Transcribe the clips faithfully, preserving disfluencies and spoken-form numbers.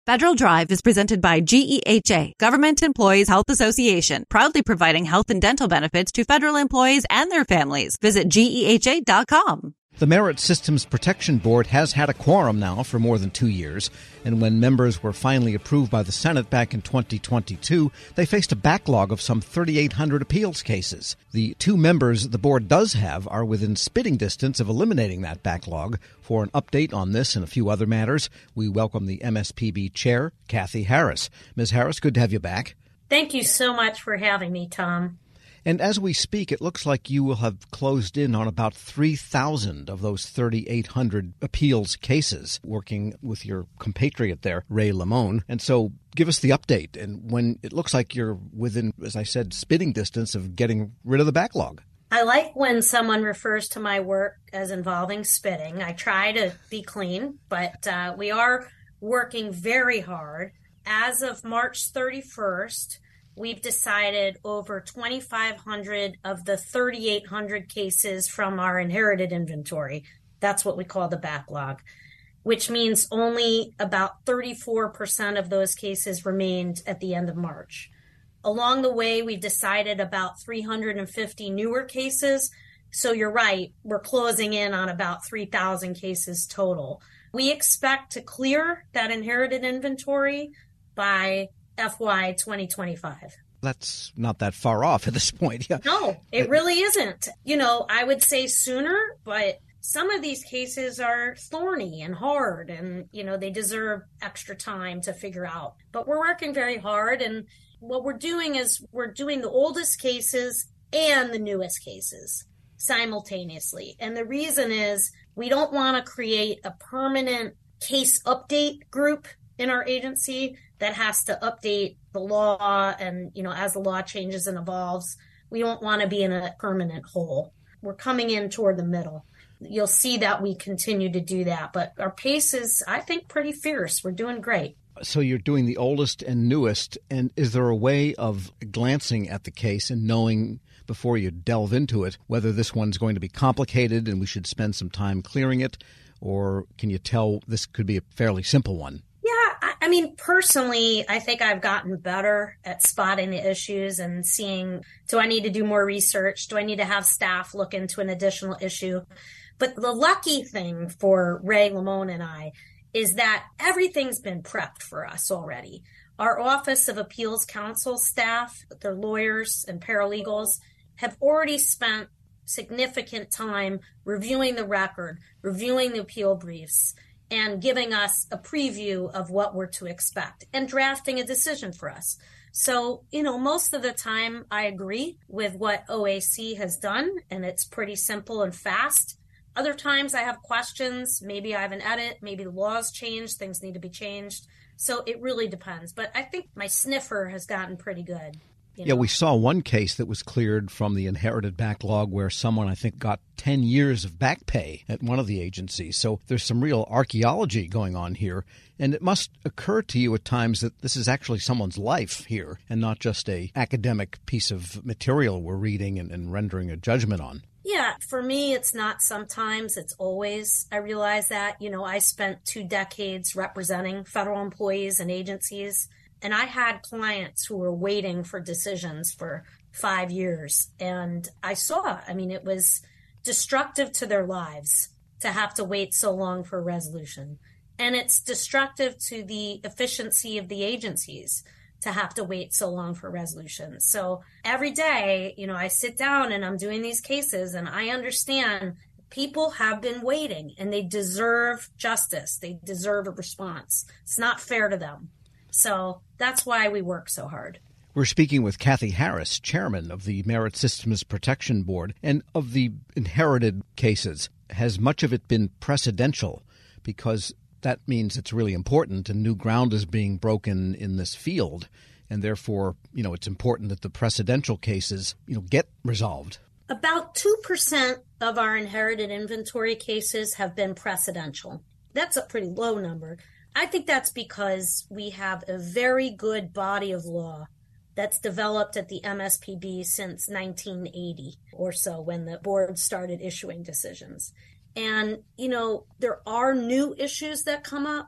Federal Drive is presented by G E H A, Government Employees Health Association, proudly providing health and dental benefits to federal employees and their families. Visit G E H A dot com. The Merit Systems Protection Board has had a quorum now for more than two years, and when members were finally approved by the Senate back in twenty twenty-two, they faced a backlog of some thirty-eight hundred appeals cases. The two members the board does have are within spitting distance of eliminating that backlog. For an update on this and a few other matters, we welcome the M S P B Chair, Kathy Harris. Miz Harris, good to have you back. Thank you so much for having me, Tom. And as we speak, it looks like you will have closed in on about three thousand of those thirty-eight hundred appeals cases, working with your compatriot there, Ray Limon. And so give us the update, and when it looks like you're within, as I said, spitting distance of getting rid of the backlog. I like when someone refers to my work as involving spitting. I try to be clean, but uh, we are working very hard. As of March thirty-first, we've decided over twenty-five hundred of the thirty-eight hundred cases from our inherited inventory. That's what we call the backlog, which means only about thirty-four percent of those cases remained at the end of March. Along the way, we've decided about three hundred fifty newer cases. So you're right, we're closing in on about three thousand cases total. We expect to clear that inherited inventory by F Y twenty twenty-five. That's not that far off at this point. Yeah. No, it really isn't. You know, I would say sooner, but some of these cases are thorny and hard and, you know, they deserve extra time to figure out. But we're working very hard. And what we're doing is we're doing the oldest cases and the newest cases simultaneously. And the reason is we don't want to create a permanent case update group in our agency that has to update the law and, you know, as the law changes and evolves, we don't want to be in a permanent hole. We're coming in toward the middle. You'll see that we continue to do that, but our pace is, I think, pretty fierce. We're doing great. So you're doing the oldest and newest, and is there a way of glancing at the case and knowing before you delve into it whether this one's going to be complicated and we should spend some time clearing it, or can you tell this could be a fairly simple one? I mean, personally, I think I've gotten better at spotting the issues and seeing, do I need to do more research? Do I need to have staff look into an additional issue? But the lucky thing for Ray Limon and I is that everything's been prepped for us already. Our Office of Appeals Counsel staff, their lawyers and paralegals, have already spent significant time reviewing the record, reviewing the appeal briefs, and giving us a preview of what we're to expect and drafting a decision for us. So, you know, most of the time I agree with what O A C has done, and it's pretty simple and fast. Other times I have questions. Maybe I have an edit. Maybe the laws changed. Things need to be changed. So it really depends. But I think my sniffer has gotten pretty good. You know? Yeah, we saw one case that was cleared from the inherited backlog where someone, I think, got ten years of back pay at one of the agencies. So there's some real archaeology going on here. And it must occur to you at times that this is actually someone's life here and not just a academic piece of material we're reading and, and rendering a judgment on. Yeah, for me, it's not sometimes, it's always. I realize that, you know, I spent two decades representing federal employees and agencies. And I had clients who were waiting for decisions for five years. And I saw, I mean, it was destructive to their lives to have to wait so long for a resolution. And it's destructive to the efficiency of the agencies to have to wait so long for resolutions. So every day, you know, I sit down and I'm doing these cases and I understand people have been waiting and they deserve justice. They deserve a response. It's not fair to them. So that's why we work so hard. We're speaking with Kathy Harris, chairman of the Merit Systems Protection Board. And of the inherited cases, has much of it been precedential? Because that means it's really important and new ground is being broken in this field. And therefore, you know, it's important that the precedential cases, you know, get resolved. About two percent of our inherited inventory cases have been precedential. That's a pretty low number. I think that's because we have a very good body of law that's developed at the M S P B since nineteen eighty or so, when the board started issuing decisions. And, you know, there are new issues that come up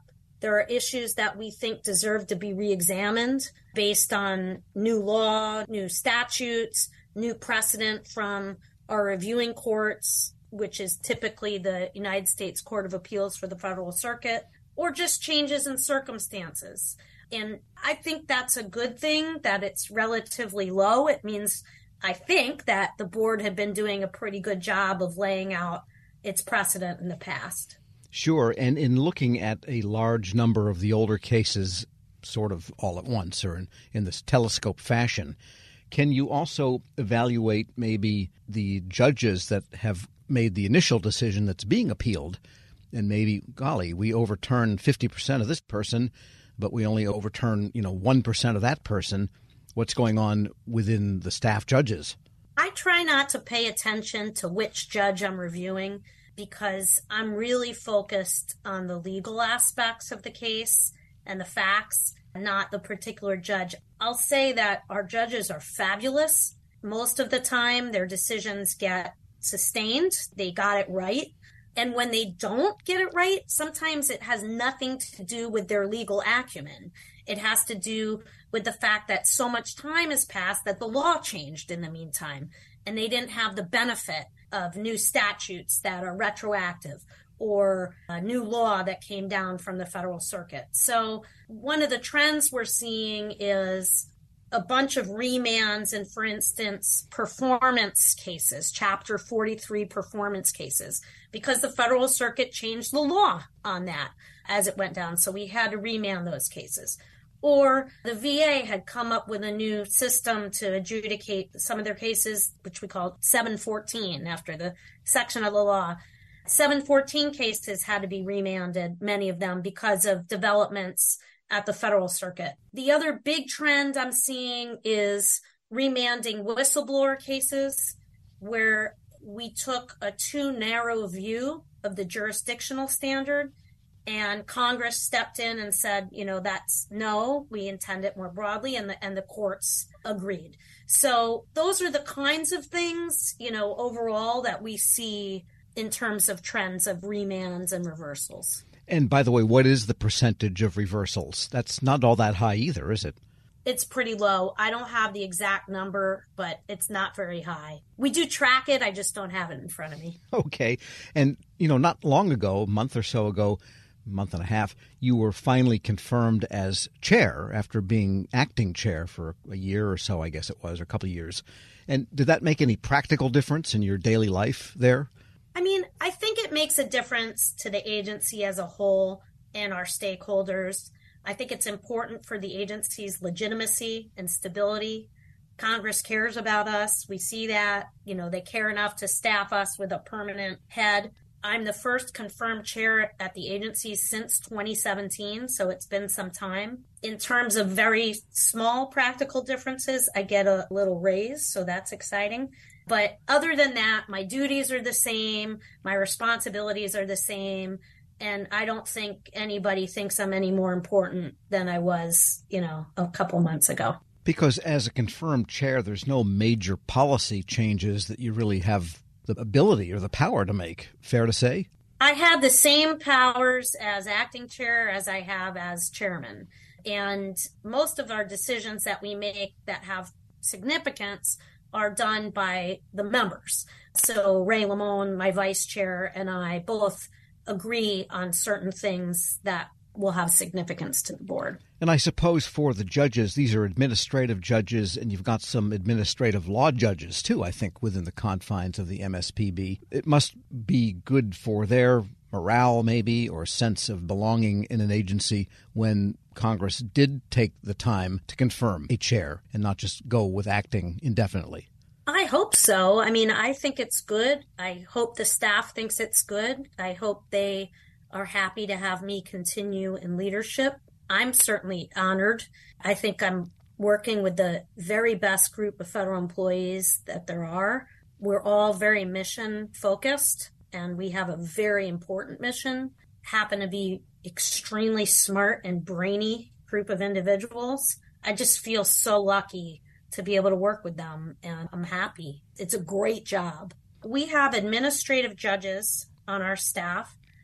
There are issues that we think deserve to be reexamined based on new law, new statutes, new precedent from our reviewing courts, which is typically the United States Court of Appeals for the Federal Circuit, or just changes in circumstances. And I think that's a good thing, that it's relatively low. It means, I think, that the board had been doing a pretty good job of laying out its precedent in the past. Sure. And in looking at a large number of the older cases sort of all at once or in, in this telescope fashion, can you also evaluate maybe the judges that have made the initial decision that's being appealed? And maybe, golly, we overturn fifty percent of this person, but we only overturn, you know, one percent of that person. What's going on within the staff judges? I try not to pay attention to which judge I'm reviewing because I'm really focused on the legal aspects of the case and the facts, not the particular judge. I'll say that our judges are fabulous. Most of the time, their decisions get sustained. They got it right. And when they don't get it right, sometimes it has nothing to do with their legal acumen. It has to do with the fact that so much time has passed that the law changed in the meantime, and they didn't have the benefit of new statutes that are retroactive or a new law that came down from the Federal Circuit. So one of the trends we're seeing is a bunch of remands and, for instance, performance cases, Chapter forty-three performance cases, because the Federal Circuit changed the law on that as it went down. So we had to remand those cases. Or the V A had come up with a new system to adjudicate some of their cases, which we call seven fourteen, after the section of the law. seven fourteen cases had to be remanded, many of them, because of developments at the Federal Circuit. The other big trend I'm seeing is remanding whistleblower cases, where we took a too narrow view of the jurisdictional standard, and Congress stepped in and said, you know, that's no, we intend it more broadly, and the and the courts agreed. So those are the kinds of things, you know, overall that we see in terms of trends of remands and reversals. And by the way, what is the percentage of reversals? That's not all that high either, is it? It's pretty low. I don't have the exact number, but it's not very high. We do track it. I just don't have it in front of me. Okay. And, you know, not long ago, a month or so ago, month and a half, you were finally confirmed as chair after being acting chair for a year or so, I guess it was, or a couple of years. And did that make any practical difference in your daily life there? I mean, I think it makes a difference to the agency as a whole and our stakeholders. I think it's important for the agency's legitimacy and stability. Congress cares about us. We see that. You know, they care enough to staff us with a permanent head. I'm the first confirmed chair at the agency since twenty seventeen, so it's been some time. In terms of very small practical differences, I get a little raise, so that's exciting. But other than that, my duties are the same, my responsibilities are the same, and I don't think anybody thinks I'm any more important than I was, you know, a couple months ago. Because as a confirmed chair, there's no major policy changes that you really have the ability or the power to make. Fair to say? I have the same powers as acting chair as I have as chairman. And most of our decisions that we make that have significance are done by the members. So Ray Lamone, my vice chair, and I both agree on certain things that will have significance to the board. And I suppose for the judges, these are administrative judges, and you've got some administrative law judges, too, I think, within the confines of the M S P B. It must be good for their morale, maybe, or sense of belonging in an agency when Congress did take the time to confirm a chair and not just go with acting indefinitely. I hope so. I mean, I think it's good. I hope the staff thinks it's good. I hope they are happy to have me continue in leadership. I'm certainly honored. I think I'm working with the very best group of federal employees that there are. We're all very mission focused, and we have a very important mission, happen to be extremely smart and brainy group of individuals. I just feel so lucky to be able to work with them, and I'm happy. It's a great job. We have administrative judges on our staff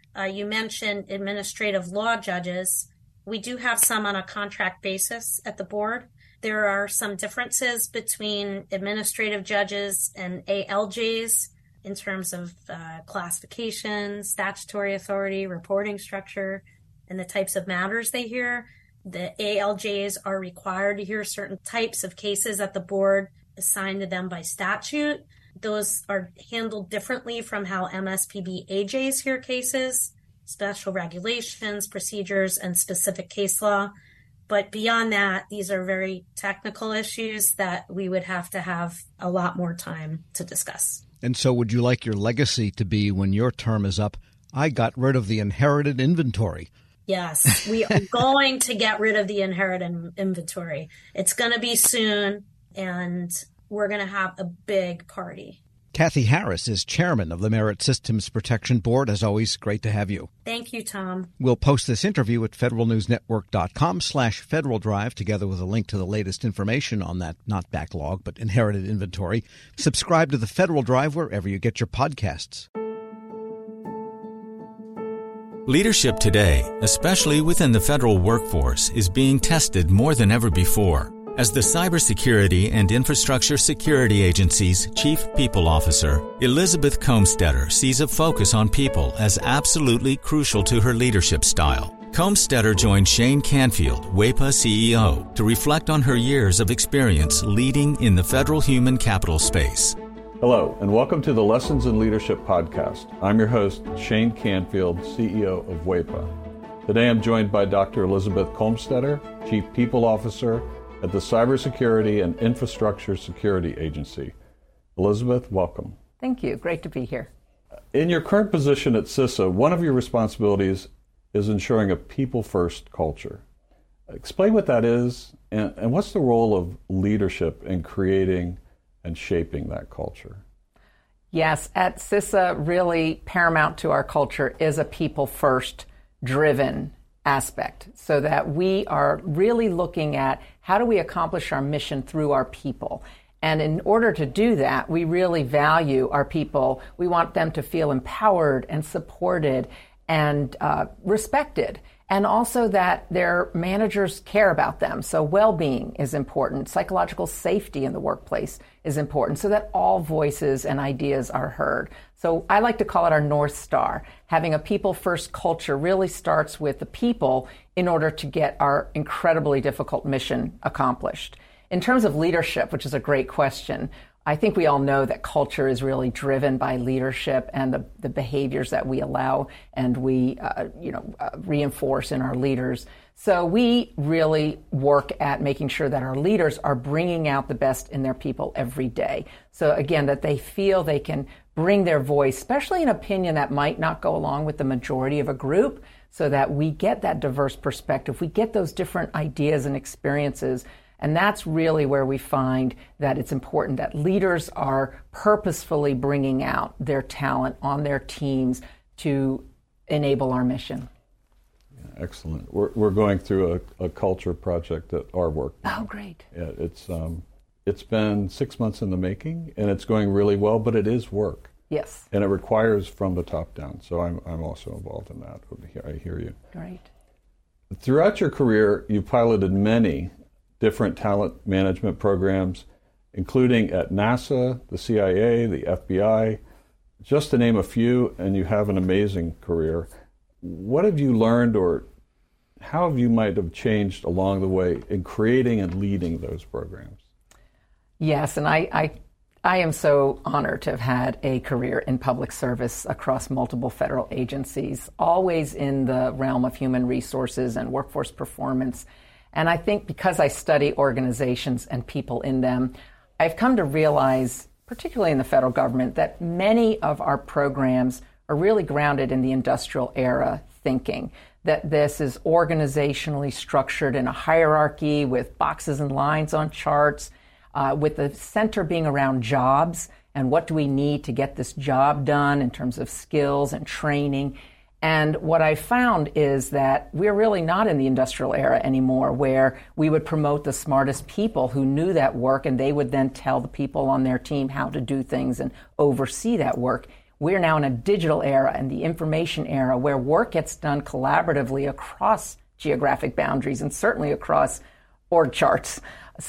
Uh, you mentioned administrative law judges. We do have some on a contract basis at the board. There are some differences between administrative judges and A L Js in terms of uh, classification, statutory authority, reporting structure, and the types of matters they hear. The A L Js are required to hear certain types of cases at the board assigned to them by statute. Those are handled differently from how M S P B A Js hear cases, special regulations, procedures, and specific case law. But beyond that, these are very technical issues that we would have to have a lot more time to discuss. And so would you like your legacy to be, when your term is up, I got rid of the inherited inventory? Yes, we are going to get rid of the inherited inventory. It's going to be soon, and we're going to have a big party. Kathy Harris is chairman of the Merit Systems Protection Board. As always, great to have you. Thank you, Tom. We'll post this interview at federalnewsnetwork.com slash Federal Drive, together with a link to the latest information on that, not backlog, but inherited inventory. Subscribe to the Federal Drive wherever you get your podcasts. Leadership today, especially within the federal workforce, is being tested more than ever before. As the Cybersecurity and Infrastructure Security Agency's Chief People Officer, Elizabeth Comstetter sees a focus on people as absolutely crucial to her leadership style. Comstetter joined Shane Canfield, WEPA C E O, to reflect on her years of experience leading in the federal human capital space. Hello, and welcome to the Lessons in Leadership podcast. I'm your host, Shane Canfield, C E O of WEPA. Today I'm joined by Doctor Elizabeth Comstetter, Chief People Officer at the Cybersecurity and Infrastructure Security Agency. Elizabeth, welcome. Thank you. Great to be here. In your current position at CISA, one of your responsibilities is ensuring a people-first culture. Explain what that is, and, and what's the role of leadership in creating and shaping that culture? Yes, at CISA, really paramount to our culture is a people-first driven aspect, so that we are really looking at how do we accomplish our mission through our people. And in order to do that, we really value our people. We want them to feel empowered and supported and uh, respected, and also that their managers care about them. So well-being is important. Psychological safety in the workplace is important, so that all voices and ideas are heard. So I like to call it our North Star. Having a people-first culture really starts with the people in order to get our incredibly difficult mission accomplished. In terms of leadership, which is a great question, I think we all know that culture is really driven by leadership and the, the behaviors that we allow and we, uh, you know, uh, reinforce in our leaders. So we really work at making sure that our leaders are bringing out the best in their people every day. So again, that they feel they can bring their voice, especially an opinion that might not go along with the majority of a group, so that we get that diverse perspective. We get those different ideas and experiences. And that's really where we find that it's important that leaders are purposefully bringing out their talent on their teams to enable our mission. Yeah, excellent. We're we're going through a, a culture project at our work. Oh, great. Yeah, it's um, it's been six months in the making, and it's going really well, but it is work. Yes. And it requires from the top down. So I'm I'm also involved in that. I hear you. Great. Throughout your career, you piloted many different talent management programs, including at NASA, the C I A, the F B I, just to name a few, and you have an amazing career. What have you learned, or how have you might have changed along the way in creating and leading those programs? Yes, and I, I, I am so honored to have had a career in public service across multiple federal agencies, always in the realm of human resources and workforce performance. And I think because I study organizations and people in them, I've come to realize, particularly in the federal government, that many of our programs are really grounded in the industrial era thinking, that this is organizationally structured in a hierarchy with boxes and lines on charts, uh, with the center being around jobs and what do we need to get this job done in terms of skills and training. And what I found is that we're really not in the industrial era anymore, where we would promote the smartest people who knew that work, and they would then tell the people on their team how to do things and oversee that work. we're now in a digital era and the information era where work gets done collaboratively across geographic boundaries and certainly across org charts.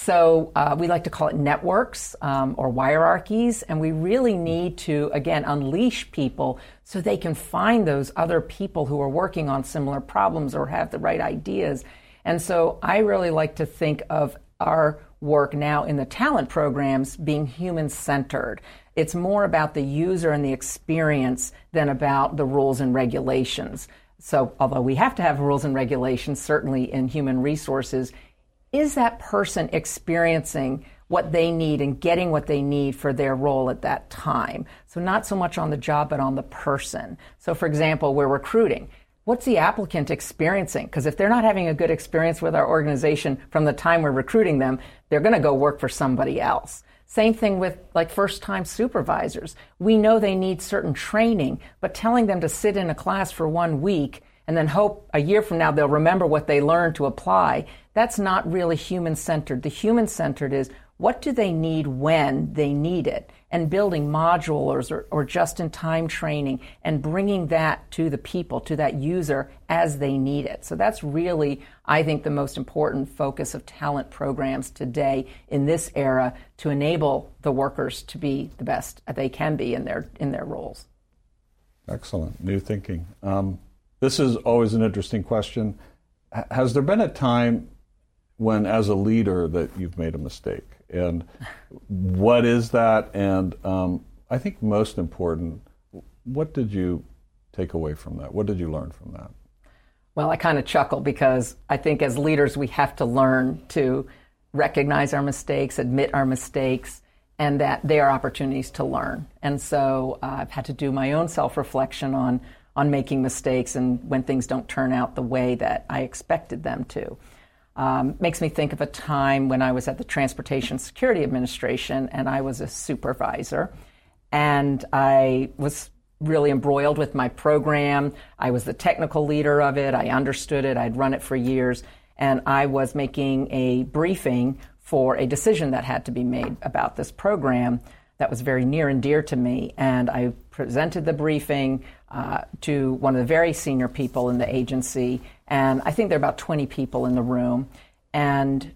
So uh, we like to call it networks um, or hierarchies, and we really need to, again, unleash people so they can find those other people who are working on similar problems or have the right ideas. And so I really like to think of our work now in the talent programs being human-centered. It's more about the user and the experience than about the rules and regulations. So although we have to have rules and regulations, certainly in human resources, is that person experiencing what they need and getting what they need for their role at that time? So not so much on the job, but on the person. So for example, we're recruiting. What's the applicant experiencing? Because if they're not having a good experience with our organization from the time we're recruiting them, they're going to go work for somebody else. Same thing with like first-time supervisors. We know they need certain training, but telling them to sit in a class for one week and then hope a year from now they'll remember what they learned to apply, that's not really human-centered. The human-centered is what do they need when they need it, and building modules or, or just-in-time training and bringing that to the people, to that user as they need it. So that's really, I think, the most important focus of talent programs today in this era to enable the workers to be the best they can be in their in their roles. Excellent. New thinking. Um, this is always an interesting question. H- has there been a time when, as a leader, that you've made a mistake? And what is that? And um, I think most important, what did you take away from that? What did you learn from that? Well, I kind of chuckle because I think as leaders we have to learn to recognize our mistakes, admit our mistakes, and that they are opportunities to learn. And so uh, I've had to do my own self-reflection on, on making mistakes and when things don't turn out the way that I expected them to. Um, makes me think of a time when I was at the Transportation Security Administration and I was a supervisor, and I was really embroiled with my program. I was the technical leader of it. I understood it. I'd run it for years, and I was making a briefing for a decision that had to be made about this program that was very near and dear to me. And I presented the briefing uh, to one of the very senior people in the agency, and I think there are about twenty people in the room. And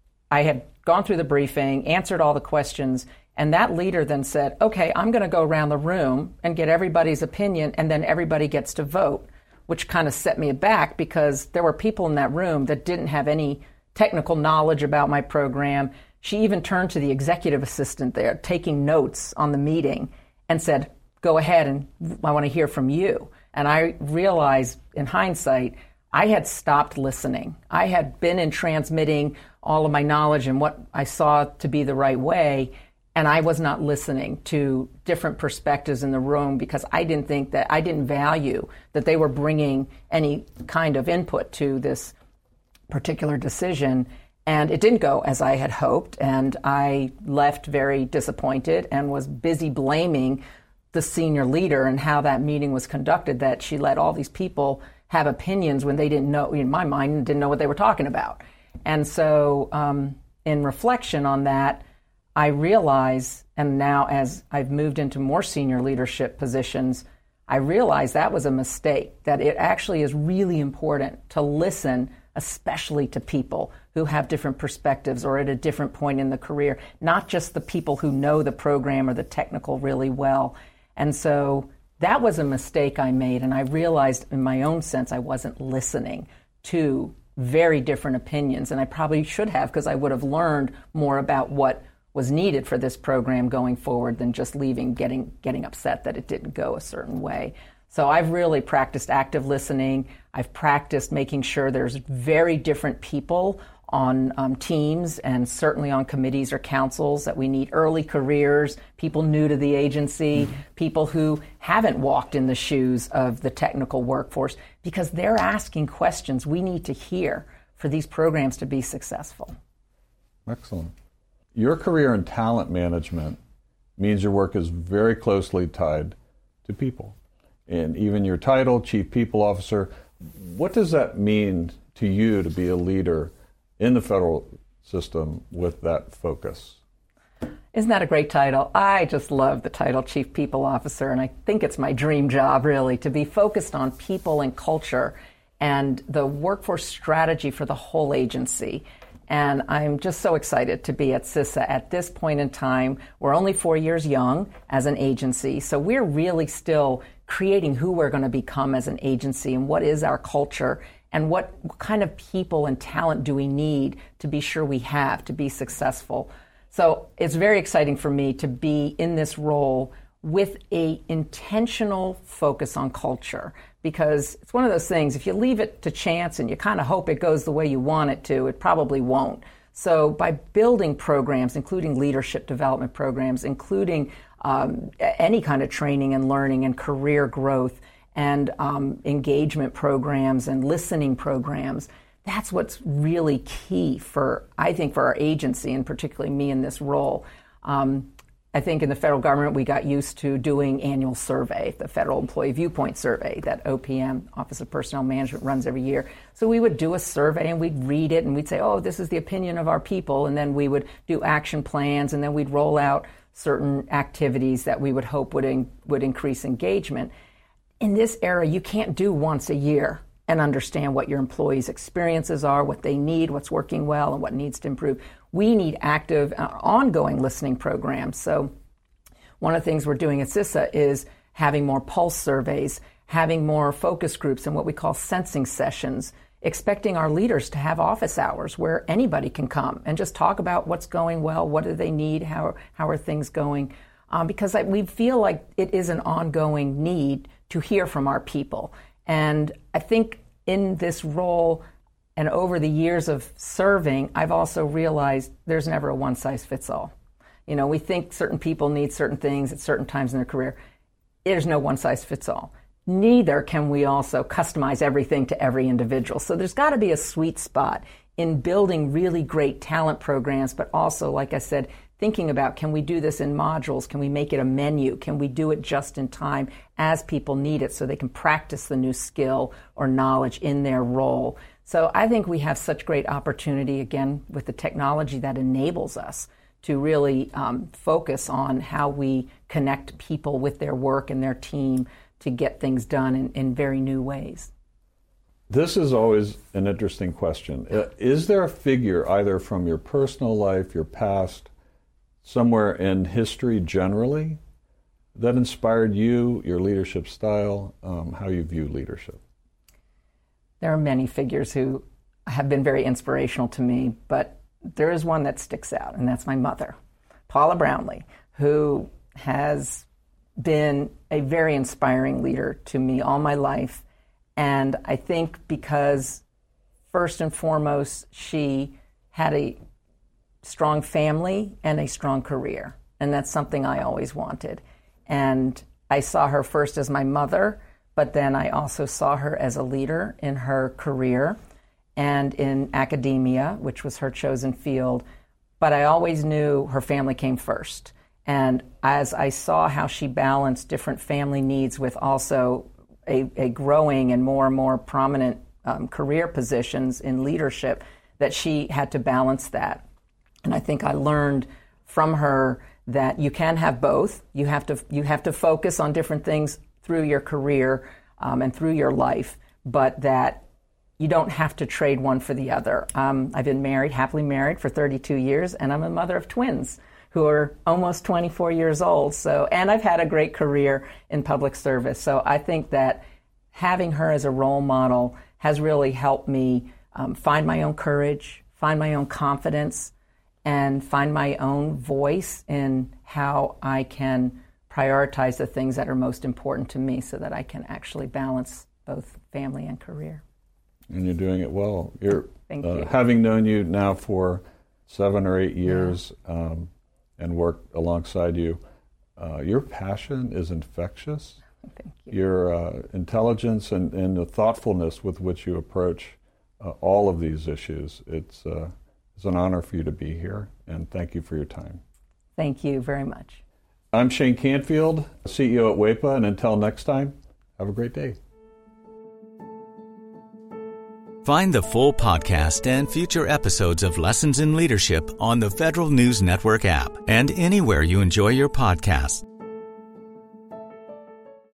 I had gone through the briefing, answered all the questions, and that leader then said, okay, I'm going to go around the room and get everybody's opinion, and then everybody gets to vote, which kind of set me aback because there were people in that room that didn't have any technical knowledge about my program. She even turned to the executive assistant there, taking notes on the meeting, and said, go ahead, and I want to hear from you. And I realized, in hindsight, I had stopped listening. I had been in transmitting all of my knowledge and what I saw to be the right way, and I was not listening to different perspectives in the room because I didn't think that, I didn't value that they were bringing any kind of input to this particular decision. And it didn't go as I had hoped, and I left very disappointed and was busy blaming the senior leader and how that meeting was conducted, that she let all these people have opinions when they didn't know, in my mind, didn't know what they were talking about. And so um, in reflection on that, I realize, and now as I've moved into more senior leadership positions, I realize that was a mistake, that it actually is really important to listen, especially to people who have different perspectives or at a different point in the career, not just the people who know the program or the technical really well. And so that was a mistake I made, and I realized in my own sense I wasn't listening to very different opinions, and I probably should have, because I would have learned more about what was needed for this program going forward than just leaving, getting getting upset that it didn't go a certain way. So I've really practiced active listening. I've practiced making sure there's very different people on um, teams and certainly on committees or councils, that we need early careers, people new to the agency, mm-hmm. people who haven't walked in the shoes of the technical workforce, because they're asking questions we need to hear for these programs to be successful. Excellent. Your career in talent management means your work is very closely tied to people. And even your title, Chief People Officer, what does that mean to you to be a leader in the federal system with that focus? Isn't that a great title? I just love the title Chief People Officer, and I think it's my dream job, really, to be focused on people and culture and the workforce strategy for the whole agency. And I'm just so excited to be at CISA at this point in time. We're only four years young as an agency, so we're really still creating who we're going to become as an agency and what is our culture and what kind of people and talent do we need to be sure we have to be successful. So it's very exciting for me to be in this role with a intentional focus on culture, because it's one of those things, if you leave it to chance and you kind of hope it goes the way you want it to, it probably won't. So by building programs, including leadership development programs, including um, any kind of training and learning and career growth and um, engagement programs and listening programs, that's what's really key for, I think, for our agency, and particularly me in this role. Um, I think in the federal government, we got used to doing annual survey, the Federal Employee Viewpoint Survey that O P M, Office of Personnel Management, runs every year. So we would do a survey and we'd read it and we'd say, oh, this is the opinion of our people. And then we would do action plans, and then we'd roll out certain activities that we would hope would, in, would increase engagement. In this era, you can't do once a year and understand what your employees' experiences are, what they need, what's working well, and what needs to improve. We need active, uh, ongoing listening programs. So one of the things we're doing at CISA is having more pulse surveys, having more focus groups and what we call sensing sessions, expecting our leaders to have office hours where anybody can come and just talk about what's going well, what do they need, how, how are things going, um, because I, we feel like it is an ongoing need to hear from our people. And I think in this role and over the years of serving, I've also realized there's never a one-size-fits-all. You know, we think certain people need certain things at certain times in their career. There's no one-size-fits-all. Neither can we also customize everything to every individual. So there's got to be a sweet spot in building really great talent programs, but also, like I said, thinking about, can we do this in modules? Can we make it a menu? Can we do it just in time as people need it so they can practice the new skill or knowledge in their role? So I think we have such great opportunity, again, with the technology that enables us to really um, focus on how we connect people with their work and their team to get things done in, in very new ways. This is always an interesting question. Is there a figure, either from your personal life, your past, somewhere in history generally, that inspired you, your leadership style, um, how you view leadership? There are many figures who have been very inspirational to me, but there is one that sticks out, and that's my mother, Paula Brownlee, who has been a very inspiring leader to me all my life. And I think because, first and foremost, she had a strong family and a strong career. And that's something I always wanted. And I saw her first as my mother, but then I also saw her as a leader in her career and in academia, which was her chosen field. But I always knew her family came first. And as I saw how she balanced different family needs with also a, a growing and more and more prominent um, career positions in leadership, that she had to balance that. And I think I learned from her that you can have both. You have to you have to focus on different things through your career um, and through your life, but that you don't have to trade one for the other. Um, I've been married, happily married for thirty-two years, and I'm a mother of twins who are almost twenty-four years old. So, and I've had a great career in public service. So I think that having her as a role model has really helped me um, find my own courage, find my own confidence, and find my own voice in how I can prioritize the things that are most important to me so that I can actually balance both family and career. And you're doing it well. You're Thank uh, you. Having known you now for seven or eight years yeah. um, and worked alongside you, uh, your passion is infectious. Thank you. Your uh, intelligence and, and the thoughtfulness with which you approach uh, all of these issues, it's uh, It's an honor for you to be here, and thank you for your time. Thank you very much. I'm Shane Canfield, C E O at W E P A, and until next time, have a great day. Find the full podcast and future episodes of Lessons in Leadership on the Federal News Network app and anywhere you enjoy your podcasts.